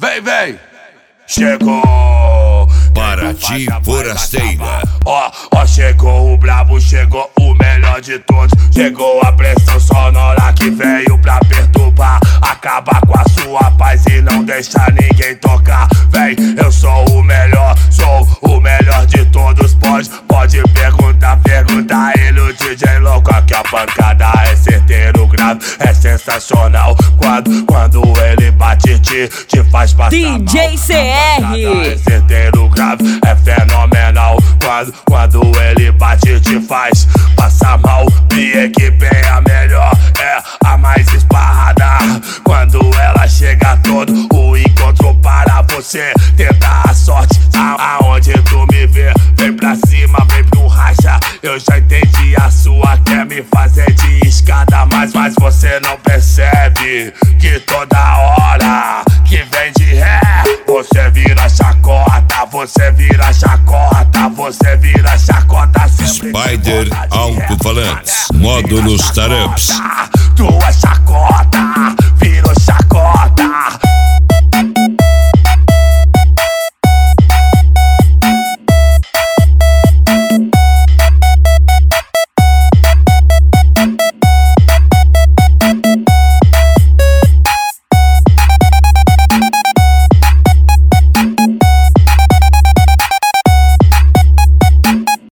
Vem, vem. Chegou. Paraty Forasteira. Ó, chegou o brabo, chegou o melhor de todos. Chegou a pressão sonora que veio pra perturbar, acabar com a sua paz e não deixar ninguém tocar. Vem, eu sou o melhor de todos. Pode perguntar ele, o DJ louco. Aqui a pancada é certeiro, grave, é sensacional. Quando ele bate, te faz passar DJ mal. CR É certeiro, grave, é fenomenal. Quando ele bate, te faz passar mal. Minha equipe é a melhor, é a mais esparrada. Quando ela chega todo o encontro para você tentar a sorte. Aonde tu me vê, vem pra cima, vem pro racha. Eu já entendi, a sua quer me fazer de escada, mas você não percebe que toda hora que vem de ré, você vira chacota, você vira chacota, você vira chacota. Spider Alto-Falantes, módulos Taramps. Tua chacota.